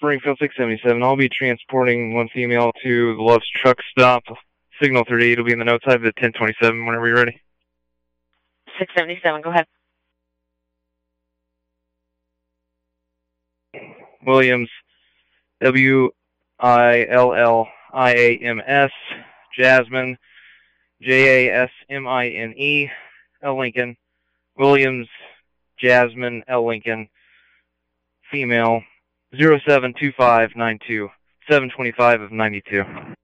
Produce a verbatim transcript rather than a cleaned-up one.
Springfield six seventy-seven. I'll be transporting one female to the Love's truck stop. Signal thirty-eight will be in the notes. I have the ten twenty-seven whenever you're ready. six seventy-seven, go ahead. Williams, W I L L I A M S, Jasmine, J A S M I N E, L. Lincoln, Williams, Jasmine, L. Lincoln, female, zero seven two five nine two, seven twenty-five of ninety-two.